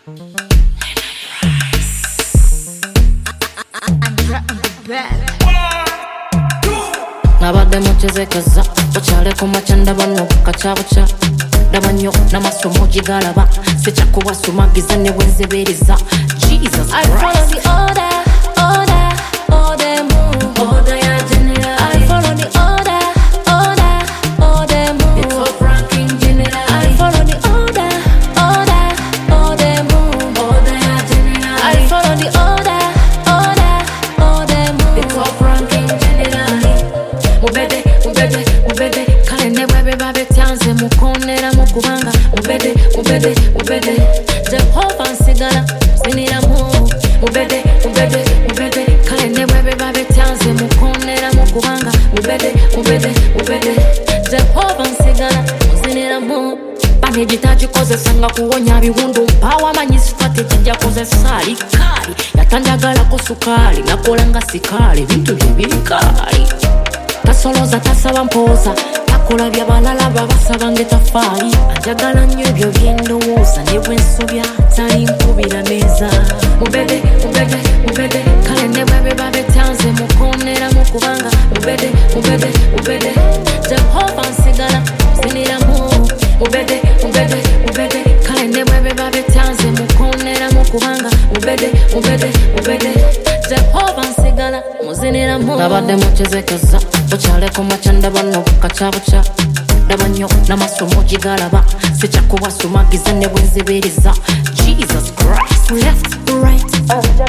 Nabadde mukyezekeza okyaleko makya ndaba nno kacyabuca ndaba nnyo n'amasomo gigalaba sekyakubasumagiza ne bwenzebereza Jesus Christ. I follow the order, order, order move. Order ya general. I follow the order, order, order move. The top ranking general. I follow the order, order, order move. Order ya general. I follow the order, order, order move. The top ranking general. Mubede, mubede, mubede kale ne bwebe babetyanze mukonera mukubanga mubede, mubede, mubede Jehova nsigala siniramu mubede, mubede, mubede kale ne bwebe babetyanze mukonera mukubanga mubede, mubede, mubede Jehova nsigala siniramu bane gitagikozesa nga kuwonya biwundu mpawa amanyisi twate kijja kozesa alikali yatanjagalako sukaali nakola nga sikaali bintu byebirikaali tasoloza tasaba mpoza takola byabalala babasaba ngetafaali anjagala nnyo ebyo byendowooza ne bwensobya tali nkubira meeza mubede, mubede, mubede kale ne bwebe babetyanze mukonera mukubanga mubede, mubede, mubede Jehova nsigala siniramu mubede, mubede, mubede kale ne bwebe babetyanze mukonera mukubanga mubede, mubede, mubede Jehova nsigala muziniramu nabadde mukyezekeza okyaleko makya ndaba nno kacyabuca ndaba nnyo n'amasomo gigalaba sekyakubasumagiza ne bwenzebereza Jesus Christ. Left, right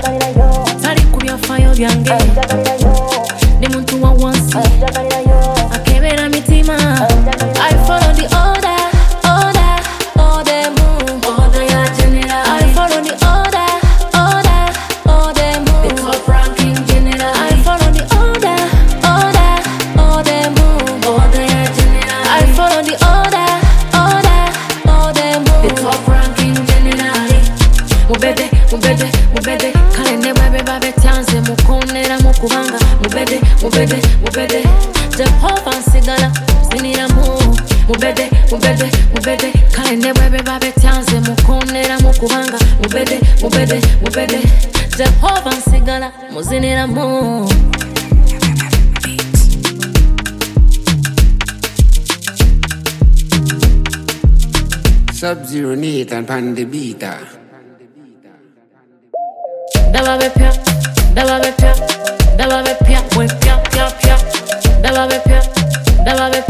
tali ku byafaayo byange ndi muntu wa wansi akebera mitima I follow the order, order, order move. Order ya general. I follow the order, order, order move. The top ranking general. I follow the order, order, order move. Order ya general. I follow the order, order, order move. The top ranking general. Mubede, mubede, mubede kale ne bwebe babetyanze mukonera mukubanga mubede, mubede, mubede Jehova nsigala siniramu mubede, mubede, mubede kale ne bwebe babetyanze mukonera mukubanga mubede, mubede, mubede Jehova nsigala muziniramu Sub-Zero Nathan pan the beater. Daba bepya, daba bepya, daba bepya, we pya pya pya. Daba bepya, daba bepya.